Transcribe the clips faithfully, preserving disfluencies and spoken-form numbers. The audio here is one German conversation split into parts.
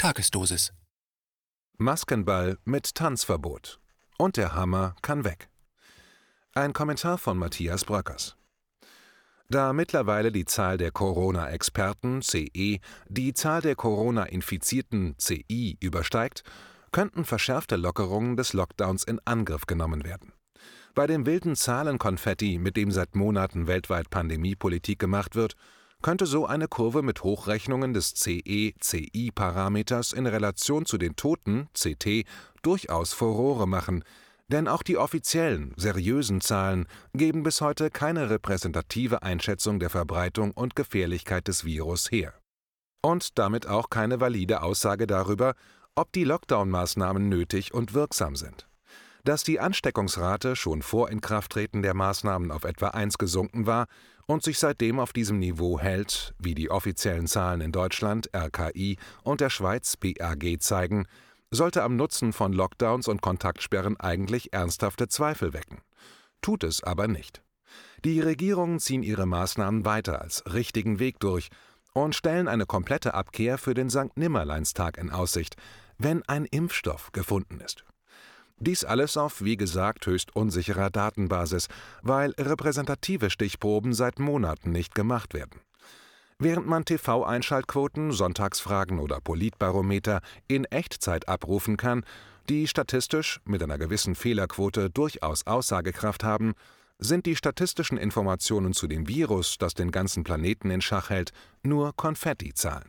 Tagesdosis. Maskenball mit Tanzverbot. Und der Hammer kann weg. Ein Kommentar von Matthias Bröckers. Da mittlerweile die Zahl der Corona-Experten C E die Zahl der Corona-Infizierten C I übersteigt, könnten verschärfte Lockerungen des Lockdowns in Angriff genommen werden. Bei dem wilden Zahlenkonfetti, mit dem seit Monaten weltweit Pandemiepolitik gemacht wird, könnte so eine Kurve mit Hochrechnungen des C E-C I-Parameters in Relation zu den Toten, C T, durchaus Furore machen, denn auch die offiziellen, seriösen Zahlen geben bis heute keine repräsentative Einschätzung der Verbreitung und Gefährlichkeit des Virus her. Und damit auch keine valide Aussage darüber, ob die Lockdown-Maßnahmen nötig und wirksam sind. Dass die Ansteckungsrate schon vor Inkrafttreten der Maßnahmen auf etwa eins gesunken war und sich seitdem auf diesem Niveau hält, wie die offiziellen Zahlen in Deutschland R K I und der Schweiz B A G zeigen, sollte am Nutzen von Lockdowns und Kontaktsperren eigentlich ernsthafte Zweifel wecken. Tut es aber nicht. Die Regierungen ziehen ihre Maßnahmen weiter als richtigen Weg durch und stellen eine komplette Abkehr für den Sankt-Nimmerleins-Tag in Aussicht, wenn ein Impfstoff gefunden ist. Dies alles auf, wie gesagt, höchst unsicherer Datenbasis, weil repräsentative Stichproben seit Monaten nicht gemacht werden. Während man T V-Einschaltquoten, Sonntagsfragen oder Politbarometer in Echtzeit abrufen kann, die statistisch mit einer gewissen Fehlerquote durchaus Aussagekraft haben, sind die statistischen Informationen zu dem Virus, das den ganzen Planeten in Schach hält, nur Konfettizahlen.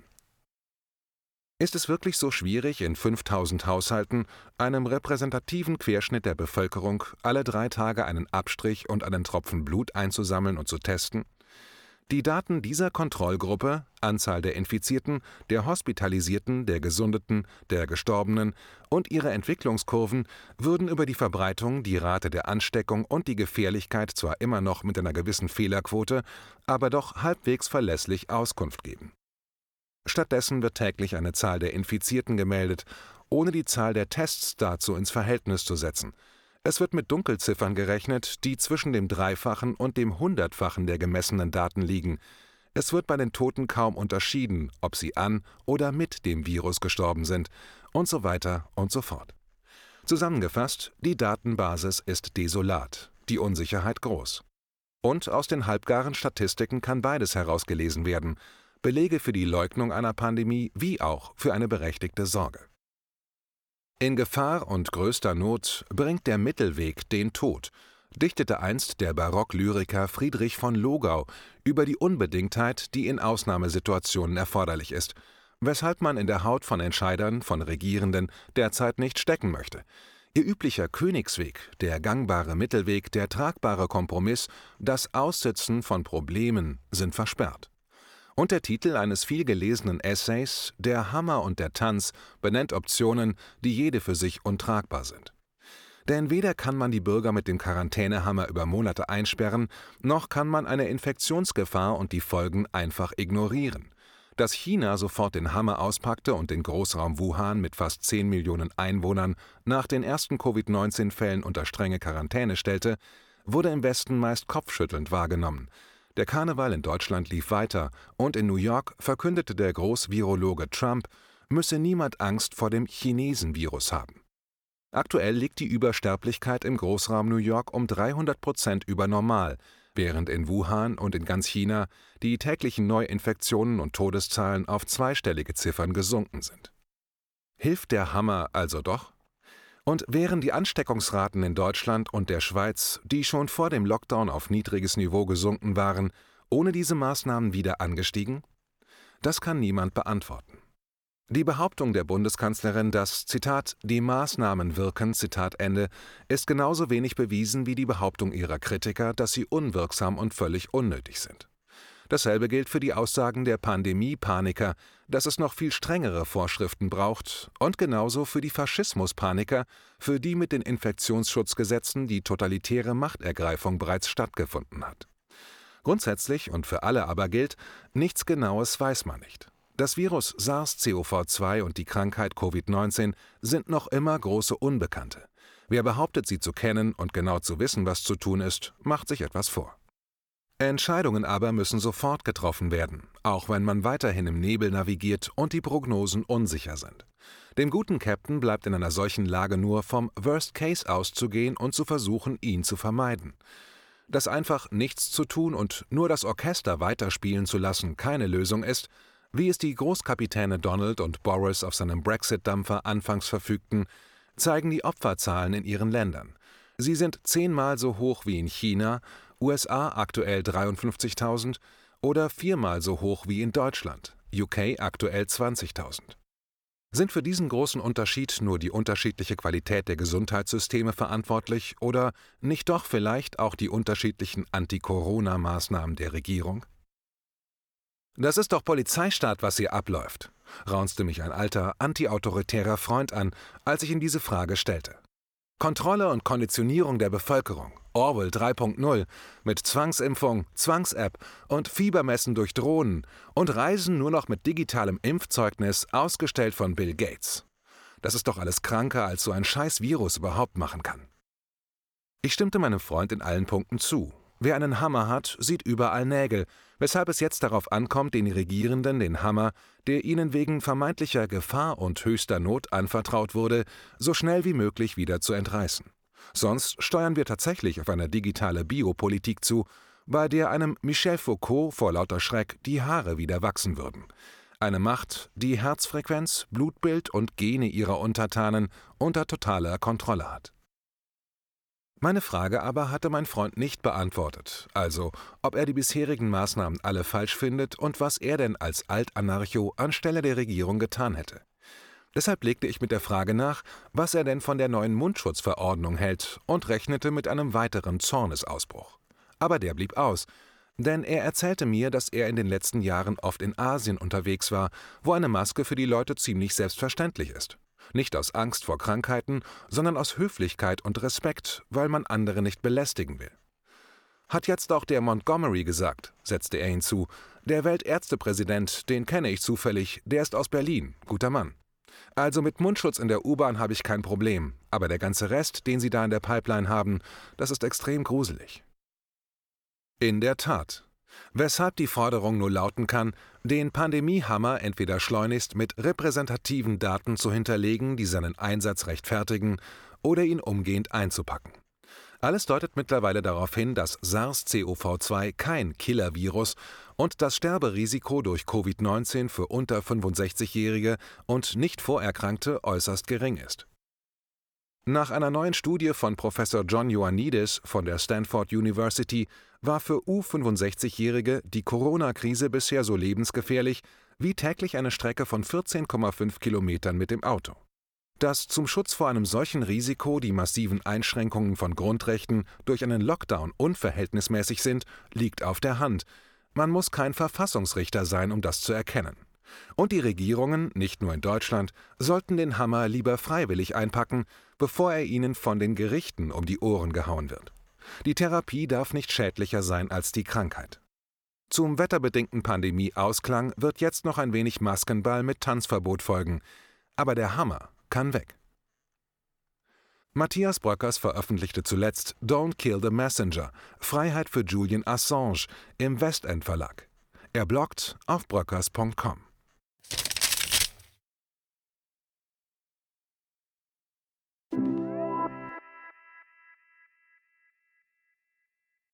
Ist es wirklich so schwierig, in fünftausend Haushalten, einem repräsentativen Querschnitt der Bevölkerung, alle drei Tage einen Abstrich und einen Tropfen Blut einzusammeln und zu testen? Die Daten dieser Kontrollgruppe, Anzahl der Infizierten, der Hospitalisierten, der Gesundeten, der Gestorbenen und ihre Entwicklungskurven würden über die Verbreitung, die Rate der Ansteckung und die Gefährlichkeit zwar immer noch mit einer gewissen Fehlerquote, aber doch halbwegs verlässlich Auskunft geben. Stattdessen wird täglich eine Zahl der Infizierten gemeldet, ohne die Zahl der Tests dazu ins Verhältnis zu setzen. Es wird mit Dunkelziffern gerechnet, die zwischen dem Dreifachen und dem Hundertfachen der gemessenen Daten liegen. Es wird bei den Toten kaum unterschieden, ob sie an oder mit dem Virus gestorben sind, und so weiter und so fort. Zusammengefasst, die Datenbasis ist desolat, die Unsicherheit groß. Und aus den halbgaren Statistiken kann beides herausgelesen werden: Belege für die Leugnung einer Pandemie wie auch für eine berechtigte Sorge. In Gefahr und größter Not bringt der Mittelweg den Tod, dichtete einst der Barocklyriker Friedrich von Logau über die Unbedingtheit, die in Ausnahmesituationen erforderlich ist, weshalb man in der Haut von Entscheidern, von Regierenden derzeit nicht stecken möchte. Ihr üblicher Königsweg, der gangbare Mittelweg, der tragbare Kompromiss, das Aussitzen von Problemen sind versperrt. Und der Titel eines vielgelesenen Essays, Der Hammer und der Tanz, benennt Optionen, die jede für sich untragbar sind. Denn weder kann man die Bürger mit dem Quarantänehammer über Monate einsperren, noch kann man eine Infektionsgefahr und die Folgen einfach ignorieren. Dass China sofort den Hammer auspackte und den Großraum Wuhan mit fast zehn Millionen Einwohnern nach den ersten Covid neunzehn Fällen unter strenge Quarantäne stellte, wurde im Westen meist kopfschüttelnd wahrgenommen. Der Karneval in Deutschland lief weiter und in New York verkündete der Großvirologe Trump, müsse niemand Angst vor dem Chinesen-Virus haben. Aktuell liegt die Übersterblichkeit im Großraum New York um dreihundert Prozent über normal, während in Wuhan und in ganz China die täglichen Neuinfektionen und Todeszahlen auf zweistellige Ziffern gesunken sind. Hilft der Hammer also doch? Und wären die Ansteckungsraten in Deutschland und der Schweiz, die schon vor dem Lockdown auf niedriges Niveau gesunken waren, ohne diese Maßnahmen wieder angestiegen? Das kann niemand beantworten. Die Behauptung der Bundeskanzlerin, dass, Zitat, die Maßnahmen wirken, Zitat Ende, ist genauso wenig bewiesen wie die Behauptung ihrer Kritiker, dass sie unwirksam und völlig unnötig sind. Dasselbe gilt für die Aussagen der Pandemie-Paniker, dass es noch viel strengere Vorschriften braucht, und genauso für die Faschismus-Paniker, für die mit den Infektionsschutzgesetzen die totalitäre Machtergreifung bereits stattgefunden hat. Grundsätzlich und für alle aber gilt, nichts Genaues weiß man nicht. Das Virus SARS-C o V zwei und die Krankheit Covid neunzehn sind noch immer große Unbekannte. Wer behauptet, sie zu kennen und genau zu wissen, was zu tun ist, macht sich etwas vor. Entscheidungen aber müssen sofort getroffen werden, auch wenn man weiterhin im Nebel navigiert und die Prognosen unsicher sind. Dem guten Captain bleibt in einer solchen Lage nur vom Worst Case auszugehen und zu versuchen, ihn zu vermeiden. Dass einfach nichts zu tun und nur das Orchester weiterspielen zu lassen keine Lösung ist, wie es die Großkapitäne Donald und Boris auf seinem Brexit-Dampfer anfangs verfügten, zeigen die Opferzahlen in ihren Ländern. Sie sind zehnmal so hoch wie in China, U S A aktuell dreiundfünfzigtausend oder viermal so hoch wie in Deutschland, U K aktuell zwanzigtausend. Sind für diesen großen Unterschied nur die unterschiedliche Qualität der Gesundheitssysteme verantwortlich oder nicht doch vielleicht auch die unterschiedlichen Anti-Corona-Maßnahmen der Regierung? »Das ist doch Polizeistaat, was hier abläuft«, raunzte mich ein alter, antiautoritärer Freund an, als ich ihm diese Frage stellte. Kontrolle und Konditionierung der Bevölkerung, Orwell drei Punkt null, mit Zwangsimpfung, Zwangs-App und Fiebermessen durch Drohnen und Reisen nur noch mit digitalem Impfzeugnis, ausgestellt von Bill Gates. Das ist doch alles kranker, als so ein scheiß Virus überhaupt machen kann. Ich stimmte meinem Freund in allen Punkten zu. Wer einen Hammer hat, sieht überall Nägel, weshalb es jetzt darauf ankommt, den Regierenden den Hammer, der ihnen wegen vermeintlicher Gefahr und höchster Not anvertraut wurde, so schnell wie möglich wieder zu entreißen. Sonst steuern wir tatsächlich auf eine digitale Biopolitik zu, bei der einem Michel Foucault vor lauter Schreck die Haare wieder wachsen würden. Eine Macht, die Herzfrequenz, Blutbild und Gene ihrer Untertanen unter totaler Kontrolle hat. Meine Frage aber hatte mein Freund nicht beantwortet, also ob er die bisherigen Maßnahmen alle falsch findet und was er denn als Alt-Anarcho anstelle der Regierung getan hätte. Deshalb legte ich mit der Frage nach, was er denn von der neuen Mundschutzverordnung hält und rechnete mit einem weiteren Zornesausbruch. Aber der blieb aus, denn er erzählte mir, dass er in den letzten Jahren oft in Asien unterwegs war, wo eine Maske für die Leute ziemlich selbstverständlich ist. Nicht aus Angst vor Krankheiten, sondern aus Höflichkeit und Respekt, weil man andere nicht belästigen will. Hat jetzt auch der Montgomery gesagt, setzte er hinzu, der Weltärztepräsident, den kenne ich zufällig, der ist aus Berlin, guter Mann. Also mit Mundschutz in der U-Bahn habe ich kein Problem, aber der ganze Rest, den Sie da in der Pipeline haben, das ist extrem gruselig. In der Tat. Weshalb die Forderung nur lauten kann, den Pandemiehammer entweder schleunigst mit repräsentativen Daten zu hinterlegen, die seinen Einsatz rechtfertigen, oder ihn umgehend einzupacken. Alles deutet mittlerweile darauf hin, dass SARS-C o V zwei kein Killer-Virus und das Sterberisiko durch Covid neunzehn für unter fünfundsechzigjährige und nicht Vorerkrankte äußerst gering ist. Nach einer neuen Studie von Professor John Ioannidis von der Stanford University war für U fünfundsechzigjährige die Corona-Krise bisher so lebensgefährlich wie täglich eine Strecke von vierzehn Komma fünf Kilometern mit dem Auto. Dass zum Schutz vor einem solchen Risiko die massiven Einschränkungen von Grundrechten durch einen Lockdown unverhältnismäßig sind, liegt auf der Hand. Man muss kein Verfassungsrichter sein, um das zu erkennen. Und die Regierungen, nicht nur in Deutschland, sollten den Hammer lieber freiwillig einpacken, bevor er ihnen von den Gerichten um die Ohren gehauen wird. Die Therapie darf nicht schädlicher sein als die Krankheit. Zum wetterbedingten Pandemie-Ausklang wird jetzt noch ein wenig Maskenball mit Tanzverbot folgen, aber der Hammer kann weg. Matthias Bröckers veröffentlichte zuletzt Don't Kill the Messenger – Freiheit für Julian Assange im Westend Verlag. Er bloggt auf bröckers punkt com.